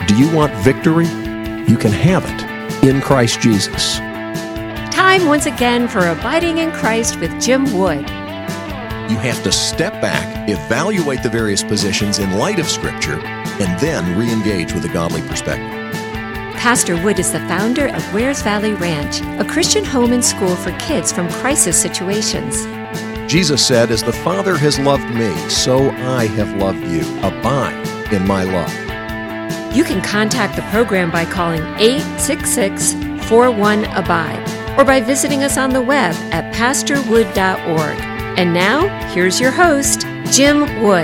Do you want victory? You can have it in Christ Jesus. Time once again for Abiding in Christ with Jim Wood. You have to step back, evaluate the various positions in light of Scripture, and then re-engage with a godly perspective. Pastor Wood is the founder of Wares Valley Ranch, a Christian home and school for kids from crisis situations. Jesus said, "As the Father has loved me, so I have loved you. Abide in my love." You can contact the program by calling 866-41-ABIDE or by visiting us on the web at pastorwood.org. And now, here's your host, Jim Wood.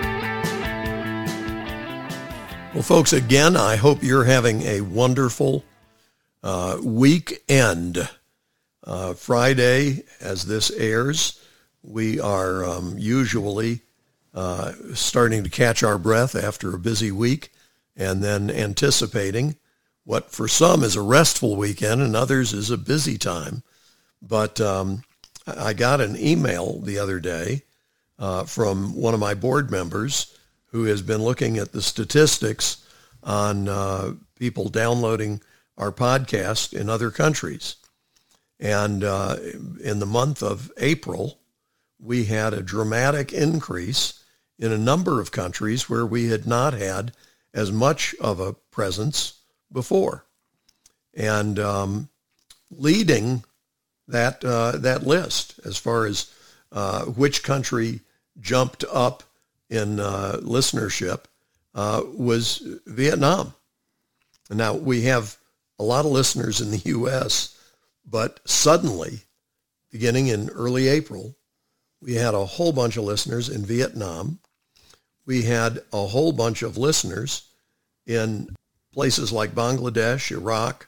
Well, folks, again, I hope you're having a wonderful weekend. Friday, as this airs, we are usually starting to catch our breath after a busy week and then anticipating what for some is a restful weekend and others is a busy time. But I got an email the other day from one of my board members who has been looking at the statistics on people downloading our podcast in other countries. And in the month of April, we had a dramatic increase in a number of countries where we had not had as much of a presence before. And leading that list as far as which country jumped up in listenership was Vietnam. And now we have a lot of listeners in the U.S., but suddenly, beginning in early April, we had a whole bunch of listeners in Vietnam. We had a whole bunch of listeners in places like Bangladesh, Iraq,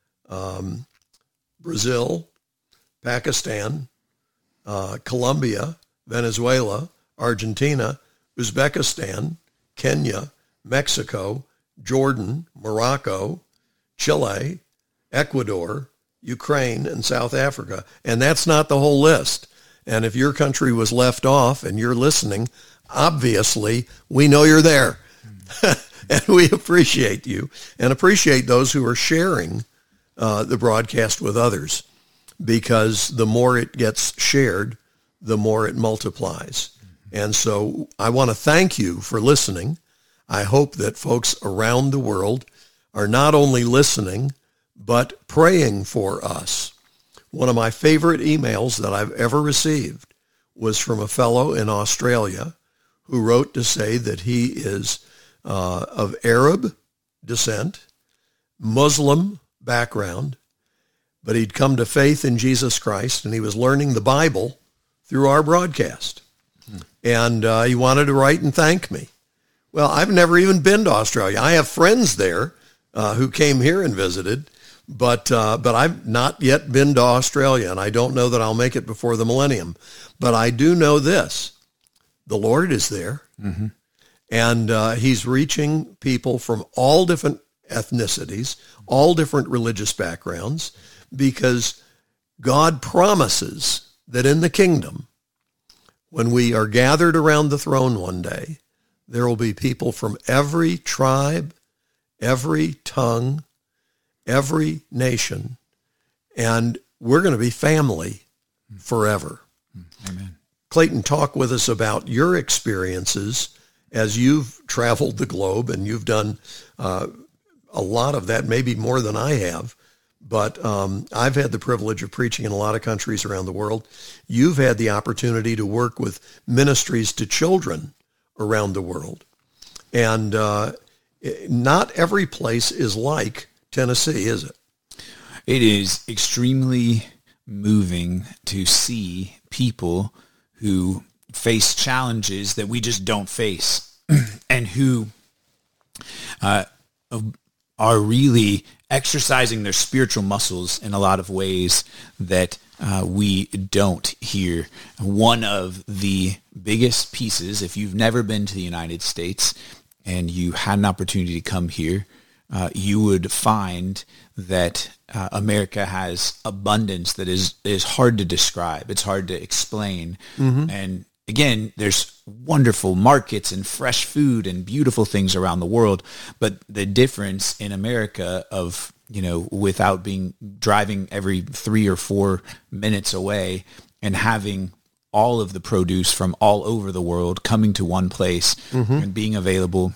Brazil, Pakistan, Colombia, Venezuela, Argentina, Uzbekistan, Kenya, Mexico, Jordan, Morocco, Chile, Ecuador, Ukraine, and South Africa. And that's not the whole list. And if your country was left off and you're listening, obviously we know you're there. And we appreciate you and appreciate those who are sharing the broadcast with others, because the more it gets shared, the more it multiplies. And so I want to thank you for listening. I hope that folks around the world are not only listening, but praying for us. One of my favorite emails that I've ever received was from a fellow in Australia who wrote to say that he is of Arab descent, Muslim background, but he'd come to faith in Jesus Christ, and he was learning the Bible through our broadcast. And he wanted to write and thank me. Well, I've never even been to Australia. I have friends there who came here and visited, but I've not yet been to Australia, and I don't know that I'll make it before the millennium. But I do know this: the Lord is there, and he's reaching people from all different ethnicities, all different religious backgrounds, because God promises that in the kingdom, when we are gathered around the throne one day, there will be people from every tribe, every tongue, every nation, and we're going to be family forever. Amen. Clayton, talk with us about your experiences as you've traveled the globe, and you've done a lot of that, maybe more than I have. But I've had the privilege of preaching in a lot of countries around the world. You've had the opportunity to work with ministries to children around the world. And not every place is like Tennessee, is it? It is extremely moving to see people who face challenges that we just don't face and who are really exercising their spiritual muscles in a lot of ways that we don't here. One of the biggest pieces, if you've never been to the United States and you had an opportunity to come here, you would find that America has abundance that is hard to describe. It's hard to explain. And again, there's wonderful markets and fresh food and beautiful things around the world. But the difference in America of, without driving every 3 or 4 minutes away and having all of the produce from all over the world coming to one place and being available.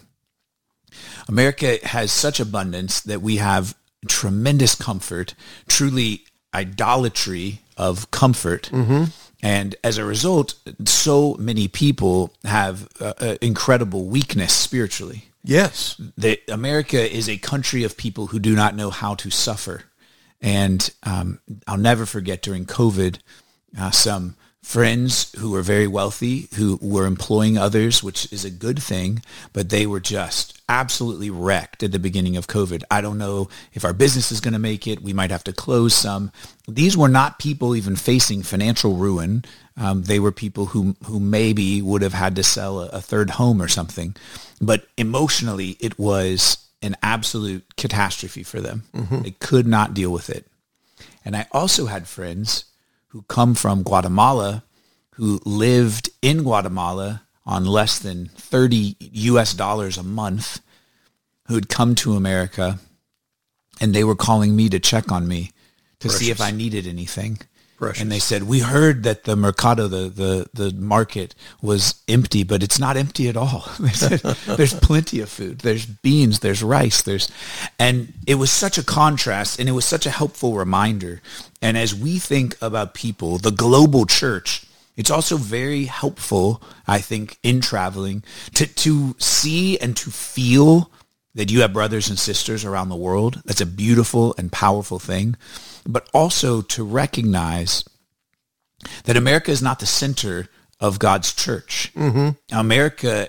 America has such abundance that we have tremendous comfort, truly idolatry of comfort. And as a result, so many people have incredible weakness spiritually. Yes. America is a country of people who do not know how to suffer. And I'll never forget during COVID, some friends who were very wealthy, who were employing others, which is a good thing, but they were just absolutely wrecked at the beginning of COVID. I don't know if our business is going to make it. We might have to close some. These were not people even facing financial ruin. They were people who maybe would have had to sell a third home or something. But emotionally, it was an absolute catastrophe for them. They could not deal with it. And I also had friends who come from Guatemala, who lived in Guatemala on less than $30 a month, who had come to America, and they were calling me to check on me to see if I needed anything. Precious. And they said, we heard that the mercado, the market was empty, but it's not empty at all. They said, there's plenty of food. There's beans, there's rice, and it was such a contrast, and it was such a helpful reminder. And as we think about people, the global church, it's also very helpful, I think, in traveling to see and to feel that you have brothers and sisters around the world. That's a beautiful and powerful thing. But also to recognize that America is not the center of God's church. America,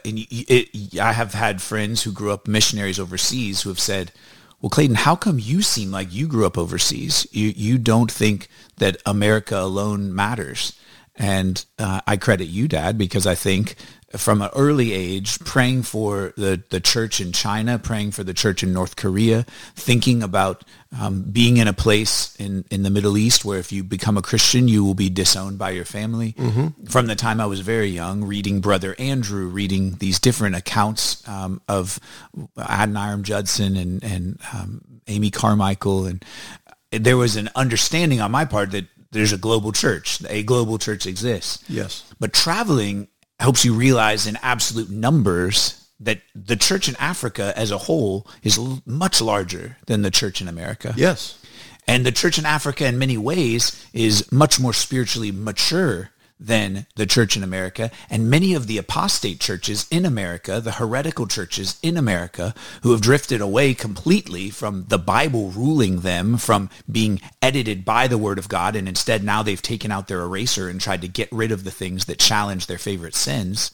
I have had friends who grew up missionaries overseas who have said, well, Clayton, how come you seem like you grew up overseas? You don't think that America alone matters. And I credit you, Dad, because I think from an early age, praying for the church in China, praying for the church in North Korea, thinking about being in a place in the Middle East where if you become a Christian, you will be disowned by your family. From the time I was very young, reading Brother Andrew, reading these different accounts of Adoniram Judson and Amy Carmichael. And there was an understanding on my part that there's a global church. A global church exists. Yes. But traveling helps you realize in absolute numbers that the church in Africa as a whole is much larger than the church in America. Yes. And the church in Africa in many ways is much more spiritually mature than the church in America. And many of the apostate churches in America, the heretical churches in America, who have drifted away completely from the Bible ruling them, from being edited by the Word of God, and instead now they've taken out their eraser and tried to get rid of the things that challenge their favorite sins.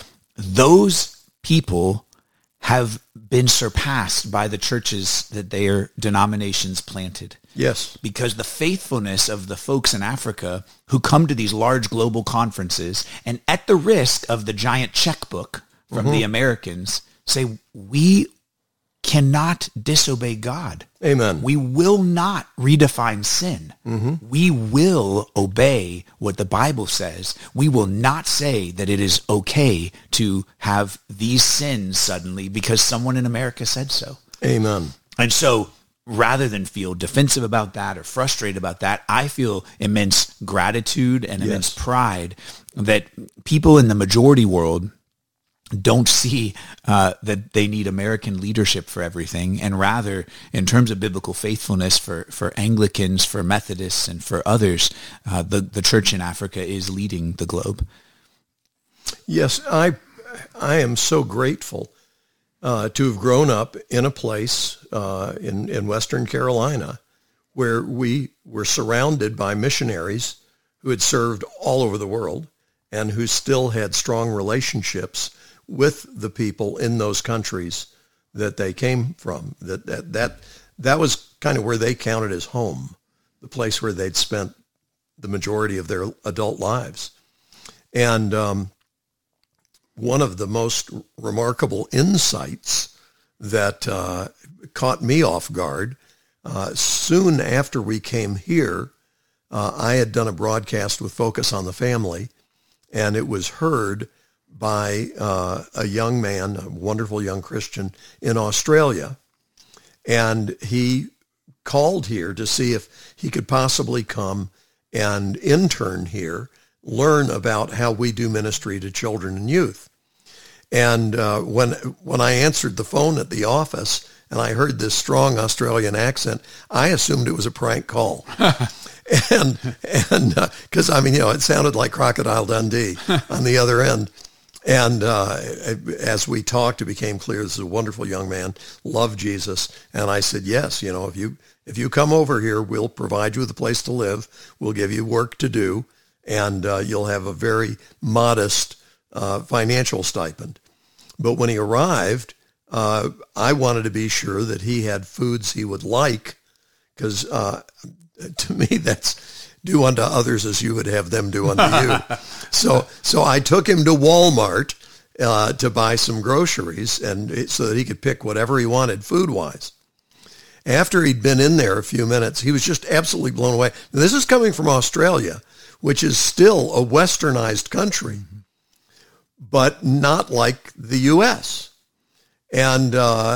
Those people have been surpassed by the churches that their denominations planted. Yes. Because the faithfulness of the folks in Africa who come to these large global conferences and at the risk of the giant checkbook from the Americans say, we cannot disobey God. Amen. We will not redefine sin. We will obey what the Bible says. We will not say that it is okay to have these sins suddenly because someone in America said so. Amen. And so rather than feel defensive about that or frustrated about that, I feel immense gratitude and immense pride that people in the majority world don't see that they need American leadership for everything, and rather, in terms of biblical faithfulness for Anglicans, for Methodists, and for others, the church in Africa is leading the globe. Yes, I am so grateful to have grown up in a place in Western Carolina where we were surrounded by missionaries who had served all over the world and who still had strong relationships with the people in those countries that they came from. That was kind of where they counted as home, the place where they'd spent the majority of their adult lives. And one of the most remarkable insights that caught me off guard, soon after we came here, I had done a broadcast with Focus on the Family, and it was heard by a young man, a wonderful young Christian in Australia. And he called here to see if he could possibly come and intern here, learn about how we do ministry to children and youth. And when I answered the phone at the office and I heard this strong Australian accent, I assumed it was a prank call. and because, it sounded like Crocodile Dundee on the other end. And as we talked, it became clear this is a wonderful young man, loved Jesus. And I said, yes, if you come over here, we'll provide you with a place to live. We'll give you work to do, and you'll have a very modest financial stipend. But when he arrived, I wanted to be sure that he had foods he would like, because to me, that's do unto others as you would have them do unto you. So I took him to Walmart to buy some groceries, and so that he could pick whatever he wanted food-wise. After he'd been in there a few minutes, he was just absolutely blown away. Now, this is coming from Australia, which is still a westernized country, but not like the U.S. And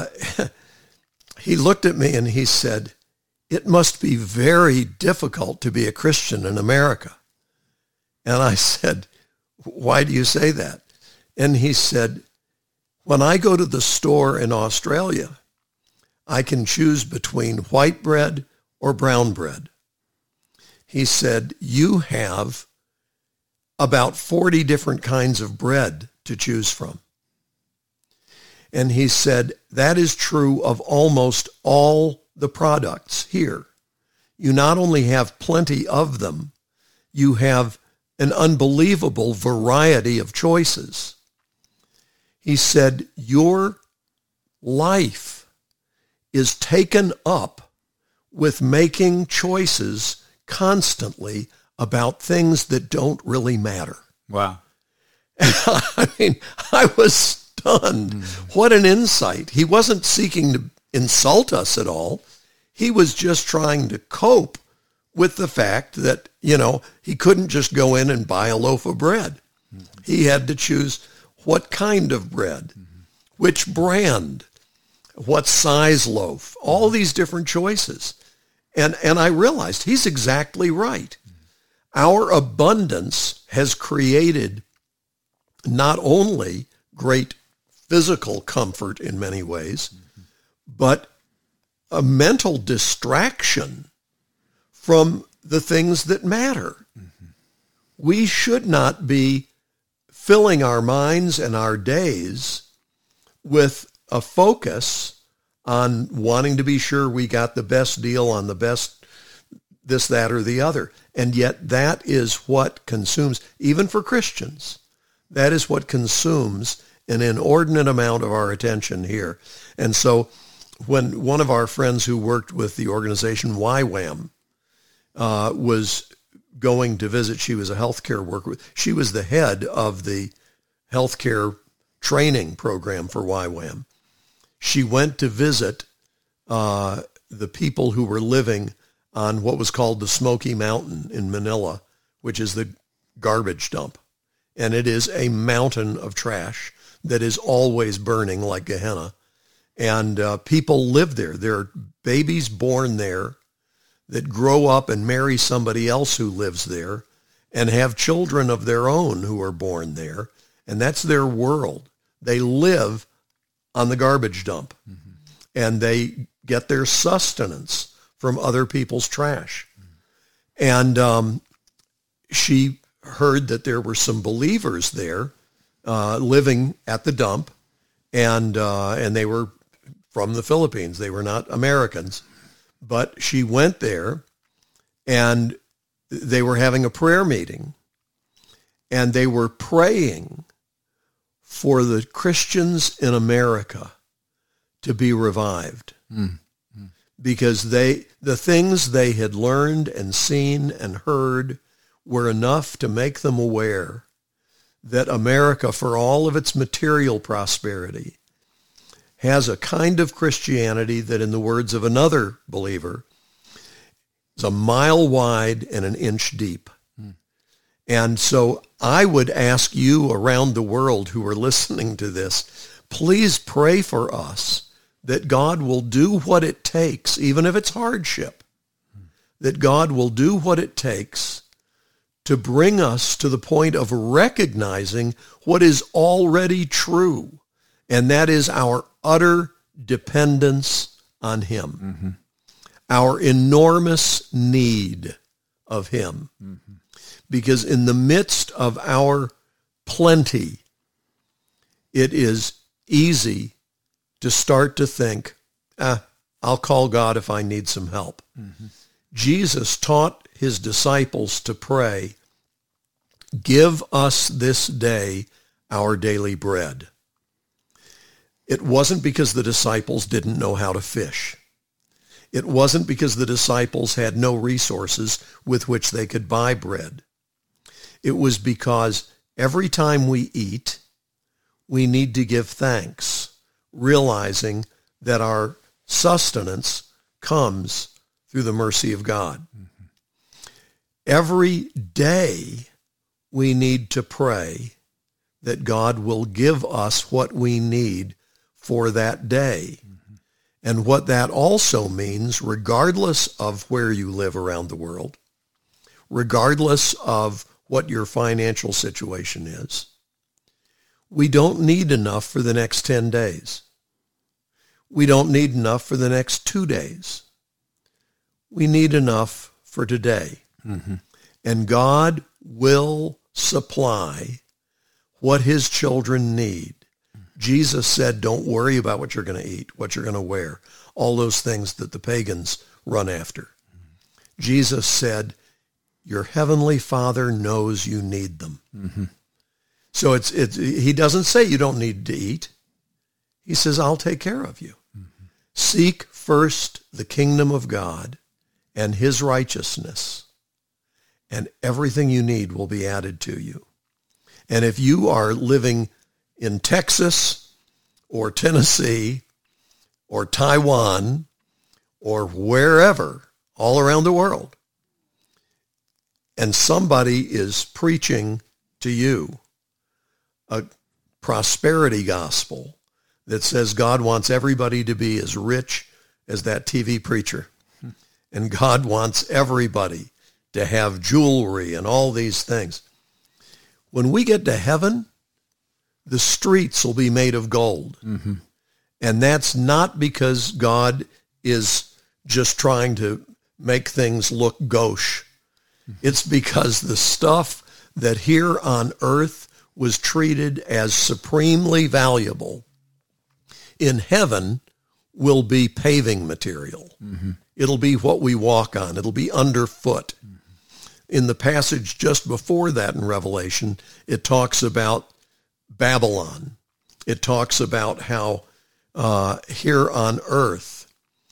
he looked at me and he said, "It must be very difficult to be a Christian in America." And I said, "Why do you say that?" And he said, "When I go to the store in Australia, I can choose between white bread or brown bread." He said, "You have about 40 different kinds of bread to choose from." And he said, "That is true of almost all the products here. You not only have plenty of them, you have an unbelievable variety of choices." He said, "Your life is taken up with making choices constantly about things that don't really matter." Wow. I was stunned. What an insight. He wasn't seeking to insult us at all. He was just trying to cope with the fact that, he couldn't just go in and buy a loaf of bread. He had to choose what kind of bread, which brand, what size loaf, all these different choices. And I realized he's exactly right. Our abundance has created not only great physical comfort in many ways, but a mental distraction from the things that matter. We should not be filling our minds and our days with a focus on wanting to be sure we got the best deal on the best this, that, or the other. And yet that is what consumes, even for Christians, that is what consumes an inordinate amount of our attention here. And so when one of our friends who worked with the organization YWAM was going to visit, she was a healthcare worker. She was the head of the healthcare training program for YWAM. She went to visit the people who were living on what was called the Smoky Mountain in Manila, which is the garbage dump. And it is a mountain of trash that is always burning like Gehenna. And people live there. There are babies born there that grow up and marry somebody else who lives there and have children of their own who are born there. And that's their world. They live on the garbage dump. And they get their sustenance from other people's trash. And she heard that there were some believers there living at the dump, and they were from the Philippines. They were not Americans. But she went there, and they were having a prayer meeting, and they were praying for the Christians in America to be revived. Because the things they had learned and seen and heard were enough to make them aware that America, for all of its material prosperity, has a kind of Christianity that, in the words of another believer, is a mile wide and an inch deep. And so I would ask you around the world who are listening to this, please pray for us that God will do what it takes, even if it's hardship, that God will do what it takes to bring us to the point of recognizing what is already true, and that is our utter dependence on him, our enormous need of him. Because in the midst of our plenty, it is easy to start to think, I'll call God if I need some help. Jesus taught his disciples to pray, give us this day our daily bread. It wasn't because the disciples didn't know how to fish. It wasn't because the disciples had no resources with which they could buy bread. It was because every time we eat, we need to give thanks, realizing that our sustenance comes through the mercy of God. Every day, we need to pray that God will give us what we need for that day. And what that also means, regardless of where you live around the world, regardless of what your financial situation is, we don't need enough for the next 10 days. We don't need enough for the next 2 days. We need enough for today. And God will supply what his children need. Jesus said, don't worry about what you're going to eat, what you're going to wear, all those things that the pagans run after. Jesus said, your heavenly Father knows you need them. So he doesn't say you don't need to eat. He says, I'll take care of you. Seek first the kingdom of God and his righteousness, and everything you need will be added to you. And if you are living in Texas or Tennessee or Taiwan or wherever, all around the world, and somebody is preaching to you a prosperity gospel that says God wants everybody to be as rich as that TV preacher, and God wants everybody to have jewelry and all these things. When we get to heaven, the streets will be made of gold. And that's not because God is just trying to make things look gauche. It's because the stuff that here on earth was treated as supremely valuable, in heaven will be paving material. It'll be what we walk on. It'll be underfoot. In the passage just before that in Revelation, it talks about Babylon. It talks about how here on earth,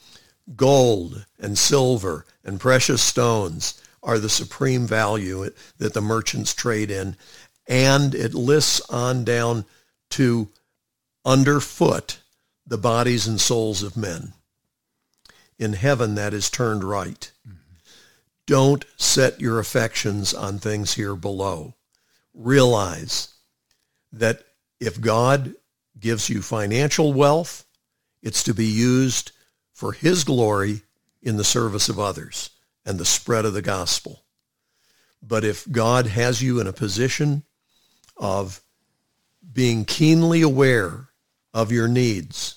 gold and silver and precious stones are the supreme value that the merchants trade in. And it lists on down to underfoot the bodies and souls of men. In heaven, that is turned right. Don't set your affections on things here below. Realize that if God gives you financial wealth, it's to be used for his glory in the service of others and the spread of the gospel. But if God has you in a position of being keenly aware of your needs,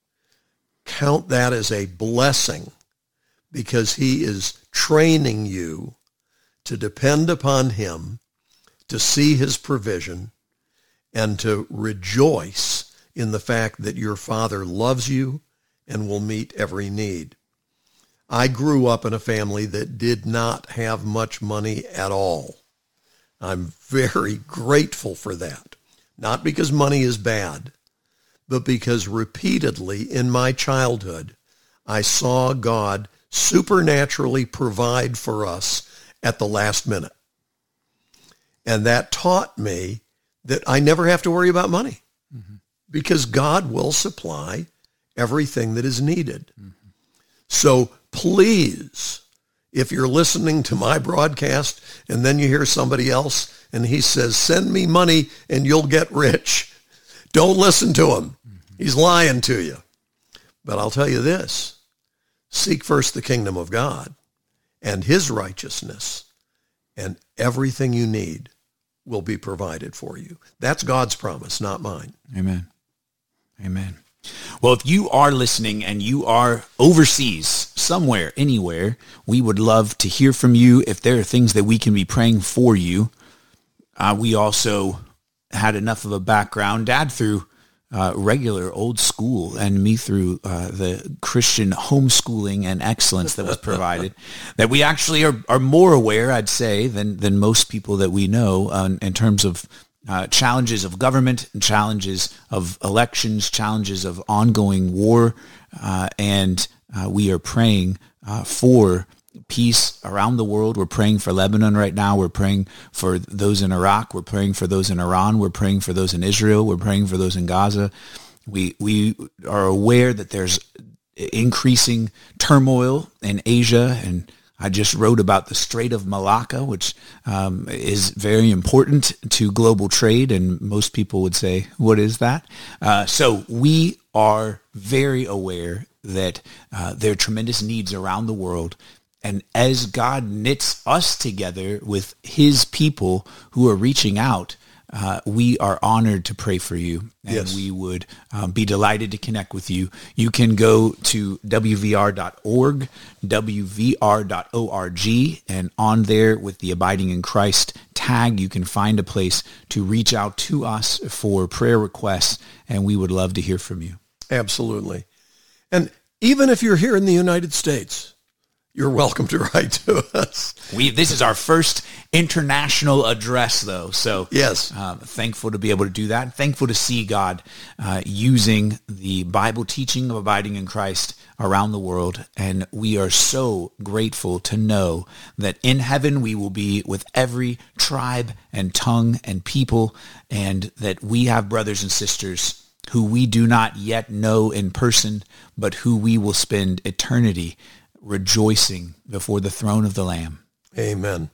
count that as a blessing, because he is training you to depend upon him, to see his provision, and to rejoice in the fact that your Father loves you and will meet every need. I grew up in a family that did not have much money at all. I'm very grateful for that. Not because money is bad, but because repeatedly in my childhood, I saw God supernaturally provide for us at the last minute. And that taught me that I never have to worry about money, because God will supply everything that is needed. So please, If you're listening to my broadcast and then you hear somebody else and he says, send me money and you'll get rich, don't listen to him. He's lying to you. But I'll tell you this, seek first the kingdom of God and his righteousness, and everything you need will be provided for you. That's God's promise, not mine. Amen. Amen. Well, if you are listening and you are overseas, somewhere, anywhere, we would love to hear from you. If there are things that we can be praying for you, we also had enough of a background, Dad through regular old school and me through the Christian homeschooling and excellence that was provided, that we actually are more aware, I'd say, than most people that we know in terms of challenges of government, challenges of elections, challenges of ongoing war, and we are praying for peace around the world. We're praying for Lebanon right now. We're praying for those in Iraq. We're praying for those in Iran. We're praying for those in Israel. We're praying for those in Gaza. We are aware that there's increasing turmoil in Asia, and I just wrote about the Strait of Malacca, which is very important to global trade, and most people would say, what is that? So we are very aware that there are tremendous needs around the world. And as God knits us together with his people who are reaching out, we are honored to pray for you. And yes, we would be delighted to connect with you. You can go to wvr.org, wvr.org, and on there with the Abiding in Christ tag, you can find a place to reach out to us for prayer requests, and we would love to hear from you. Absolutely. And even if you're here in the United States, you're welcome to write to us. This is our first international address, though. So yes, thankful to be able to do that. Thankful to see God using the Bible teaching of abiding in Christ around the world. And we are so grateful to know that in heaven we will be with every tribe and tongue and people, and that we have brothers and sisters who we do not yet know in person, but who we will spend eternity rejoicing before the throne of the Lamb. Amen.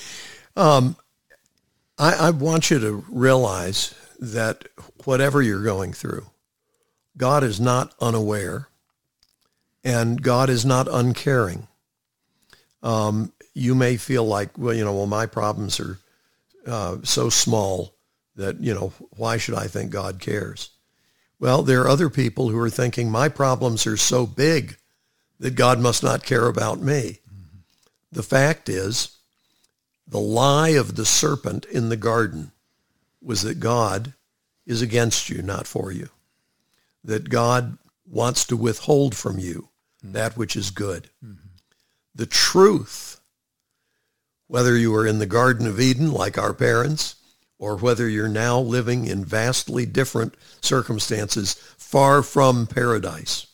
I want you to realize that whatever you're going through, God is not unaware, and God is not uncaring. You may feel like, well, my problems are so small that, why should I think God cares? Well, there are other people who are thinking, my problems are so big that God must not care about me. Mm-hmm. The fact is, the lie of the serpent in the garden was that God is against you, not for you. That God wants to withhold from you that which is good. Mm-hmm. The truth, whether you are in the Garden of Eden like our parents, or whether you're now living in vastly different circumstances far from paradise,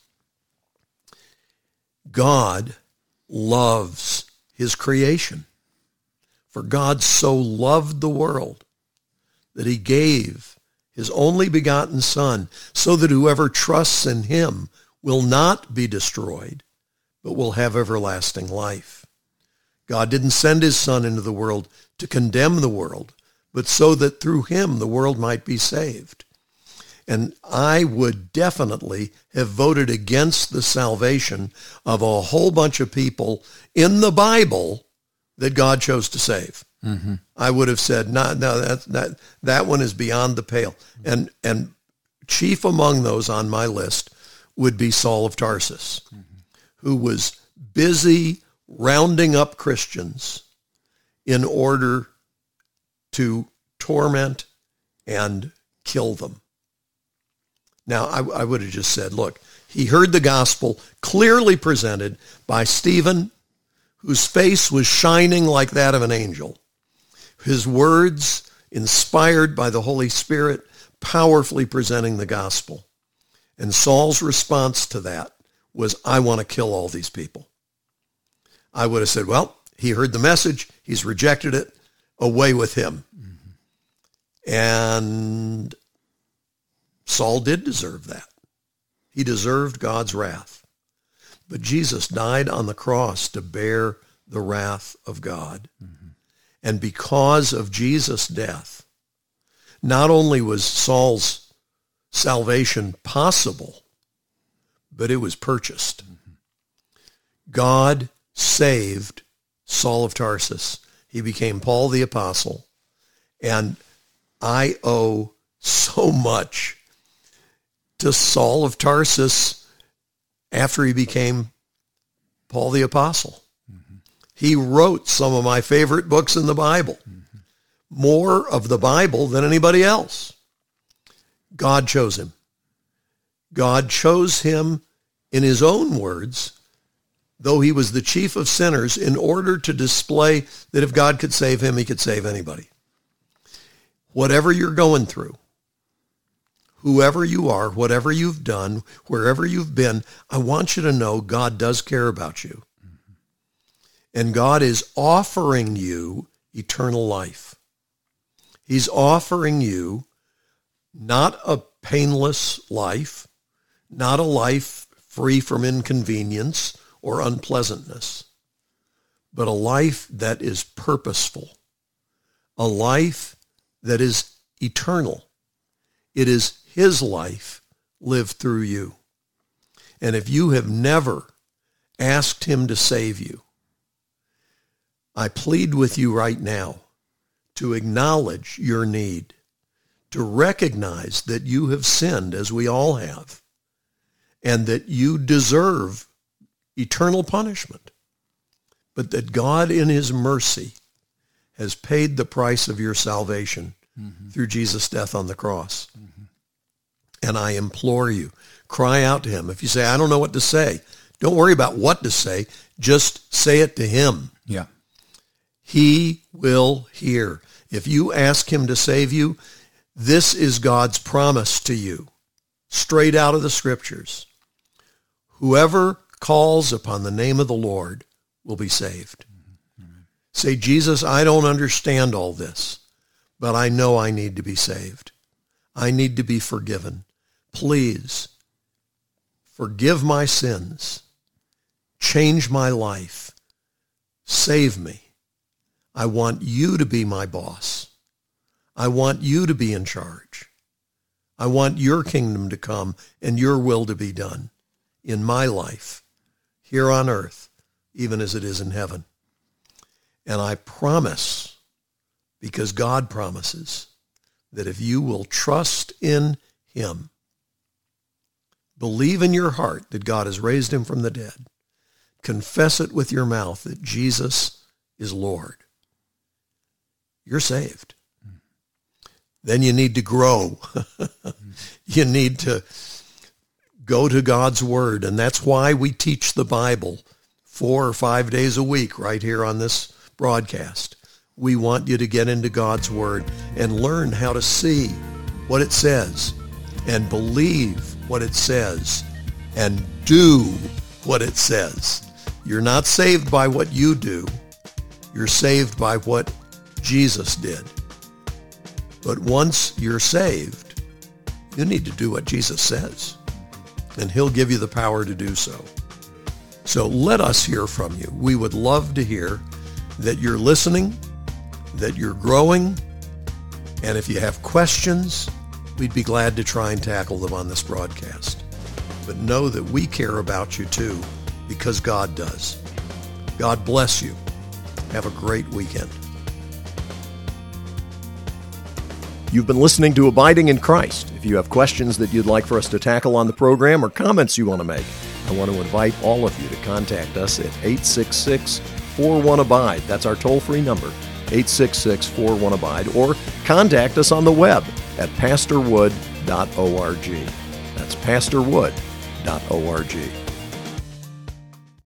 God loves his creation. For God so loved the world that he gave his only begotten Son, so that whoever trusts in him will not be destroyed, but will have everlasting life. God didn't send his Son into the world to condemn the world, but so that through him the world might be saved. And I would definitely have voted against the salvation of a whole bunch of people in the Bible that God chose to save. Mm-hmm. I would have said, no, that one is beyond the pale. And chief among those on my list would be Saul of Tarsus, mm-hmm. who was busy rounding up Christians in order to torment and kill them. Now, I would have just said, look, he heard the gospel clearly presented by Stephen, whose face was shining like that of an angel. His words, inspired by the Holy Spirit, powerfully presenting the gospel. And Saul's response to that was, I want to kill all these people. I would have said, well, he heard the message, he's rejected it, away with him. Mm-hmm. And Saul did deserve that. He deserved God's wrath. But Jesus died on the cross to bear the wrath of God. Mm-hmm. And because of Jesus' death, not only was Saul's salvation possible, but it was purchased. Mm-hmm. God saved Saul of Tarsus. He became Paul the Apostle. And I owe so much to Saul of Tarsus after he became Paul the Apostle. Mm-hmm. He wrote some of my favorite books in the Bible, mm-hmm. more of the Bible than anybody else. God chose him. God chose him, in his own words, though he was the chief of sinners, in order to display that if God could save him, he could save anybody. Whatever you're going through, whoever you are, whatever you've done, wherever you've been, I want you to know God does care about you. Mm-hmm. And God is offering you eternal life. He's offering you not a painless life, not a life free from inconvenience or unpleasantness, but a life that is purposeful, a life that is eternal. It is his life lived through you. And if you have never asked him to save you, I plead with you right now to acknowledge your need, to recognize that you have sinned, as we all have, and that you deserve eternal punishment, but that God in his mercy has paid the price of your salvation mm-hmm. through Jesus' death on the cross. Mm-hmm. And I implore you, cry out to him. If you say, I don't know what to say, don't worry about what to say. Just say it to him. Yeah. He will hear. If you ask him to save you, this is God's promise to you, straight out of the scriptures. Whoever calls upon the name of the Lord will be saved. Mm-hmm. Say, Jesus, I don't understand all this, but I know I need to be saved. I need to be forgiven. Please forgive my sins. Change my life. Save me. I want you to be my boss. I want you to be in charge. I want your kingdom to come and your will to be done in my life, here on earth, even as it is in heaven. And I promise, because God promises, that if you will trust in him, believe in your heart that God has raised him from the dead, confess it with your mouth that Jesus is Lord, you're saved. Then you need to grow. You need to go to God's word, and that's why we teach the Bible 4 or 5 days a week right here on this broadcast. We want you to get into God's word and learn how to see what it says and believe what it says and do what it says. You're not saved by what you do. You're saved by what Jesus did. But once you're saved, you need to do what Jesus says, and he'll give you the power to do so. So let us hear from you. We would love to hear that you're listening, that you're growing, and if you have questions, we'd be glad to try and tackle them on this broadcast. But know that we care about you too, because God does. God bless you. Have a great weekend. You've been listening to Abiding in Christ. If you have questions that you'd like for us to tackle on the program or comments you want to make, I want to invite all of you to contact us at 866-41-ABIDE. That's our toll-free number, 866-41-ABIDE, or contact us on the web at pastorwood.org. That's pastorwood.org.